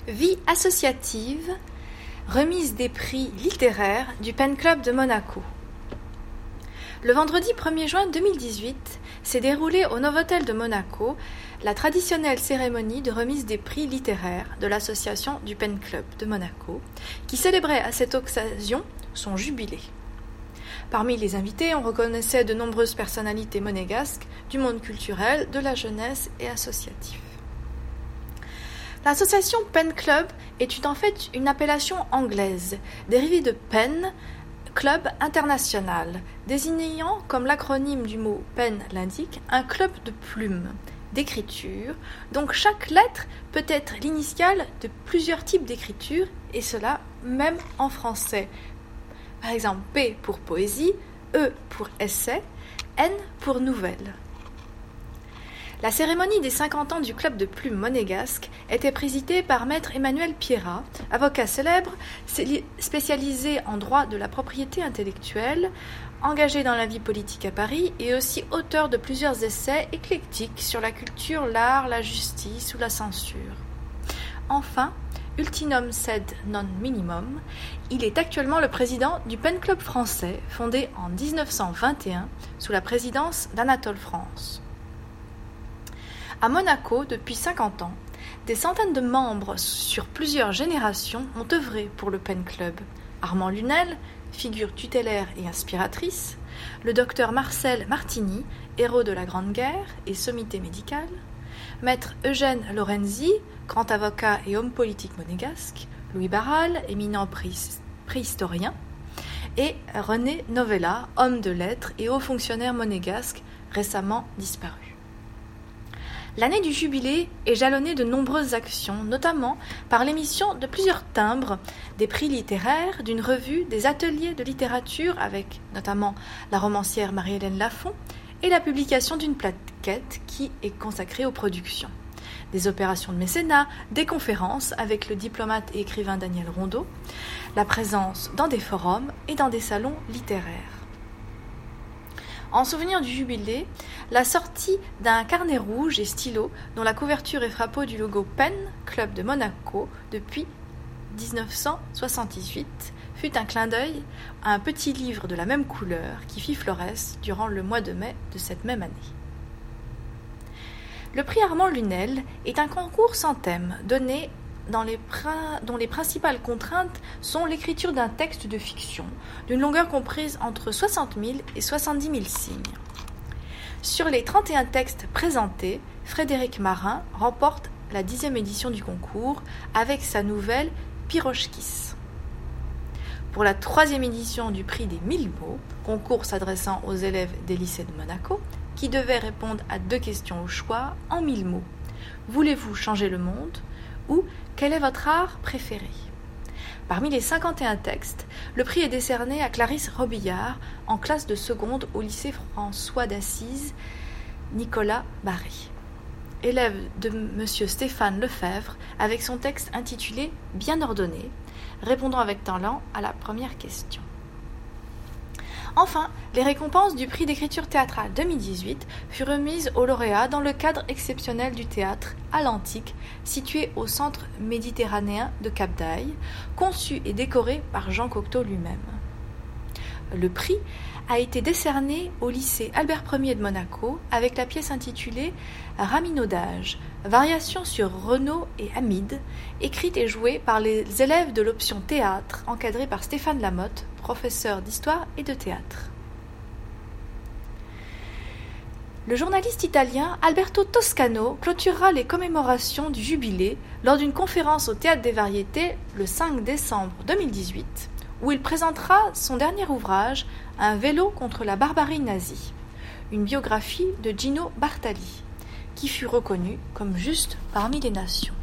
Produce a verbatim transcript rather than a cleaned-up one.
Vie associative, remise des prix littéraires du Pen Club de Monaco. Le vendredi premier juin deux mille dix-huit s'est déroulée au Novotel de Monaco la traditionnelle cérémonie de remise des prix littéraires de l'association du Pen Club de Monaco, qui célébrait à cette occasion son jubilé. Parmi les invités, on reconnaissait de nombreuses personnalités monégasques du monde culturel, de la jeunesse et associatif. L'association Pen Club est en fait une appellation anglaise, dérivée de Pen, Club international, désignant, comme l'acronyme du mot Pen l'indique, un club de plumes, d'écriture, donc chaque lettre peut être l'initiale de plusieurs types d'écriture, et cela même en français. Par exemple, P pour poésie, E pour essai, N pour nouvelle. La cérémonie des cinquante ans du club de plumes monégasque était présidée par maître Emmanuel Pierrat, avocat célèbre, spécialisé en droit de la propriété intellectuelle, engagé dans la vie politique à Paris et aussi auteur de plusieurs essais éclectiques sur la culture, l'art, la justice ou la censure. Enfin, ultimum sed non minimum, il est actuellement le président du Pen Club français, fondé en dix-neuf cent vingt et un sous la présidence d'Anatole France. À Monaco, depuis cinquante ans, des centaines de membres sur plusieurs générations ont œuvré pour le Pen Club. Armand Lunel, figure tutélaire et inspiratrice, le docteur Marcel Martini, héros de la Grande Guerre et sommité médicale, maître Eugène Lorenzi, grand avocat et homme politique monégasque, Louis Barral, éminent préhistorien, et René Novella, homme de lettres et haut fonctionnaire monégasque, récemment disparu. L'année du jubilé est jalonnée de nombreuses actions, notamment par l'émission de plusieurs timbres, des prix littéraires, d'une revue, des ateliers de littérature avec notamment la romancière Marie-Hélène Lafont et la publication d'une plaquette qui est consacrée aux productions. Des opérations de mécénat, des conférences avec le diplomate et écrivain Daniel Rondeau, la présence dans des forums et dans des salons littéraires. En souvenir du jubilé, la sortie d'un carnet rouge et stylo dont la couverture est frappée du logo Pen Club de Monaco depuis dix-neuf cent soixante-dix-huit fut un clin d'œil à un petit livre de la même couleur qui fit florès durant le mois de mai de cette même année. Le prix Armand Lunel est un concours sans thème donné Dans les prin... dont les principales contraintes sont l'écriture d'un texte de fiction, d'une longueur comprise entre soixante mille et soixante-dix mille signes. Sur les trente et un textes présentés, Frédéric Marin remporte la dixième édition du concours avec sa nouvelle Pirochkis. Pour la troisième édition du prix des mille mots, concours s'adressant aux élèves des lycées de Monaco, qui devaient répondre à deux questions au choix en mille mots. Voulez-vous changer le monde ? Ou quel est votre art préféré ? Parmi les cinquante et un textes, le prix est décerné à Clarisse Robillard en classe de seconde au lycée François d'Assise, Nicolas Barré, élève de M. Stéphane Lefebvre avec son texte intitulé « Bien ordonné », répondant avec talent à la première question. Enfin, les récompenses du prix d'écriture théâtrale deux mille dix-huit furent remises aux lauréats dans le cadre exceptionnel du théâtre à l'Antique, situé au centre méditerranéen de Cap-d'Aille, conçu et décoré par Jean Cocteau lui-même. Le prix a été décerné au lycée Albert Ier de Monaco avec la pièce intitulée Raminaudage, variation sur Renaud et Hamid, écrite et jouée par les élèves de l'option théâtre, encadrée par Stéphane Lamotte, professeur d'histoire et de théâtre. Le journaliste italien Alberto Toscano clôturera les commémorations du jubilé lors d'une conférence au Théâtre des Variétés le cinq décembre deux mille dix-huit, où il présentera son dernier ouvrage, Un vélo contre la barbarie nazie, une biographie de Gino Bartali, qui fut reconnu comme juste parmi les nations.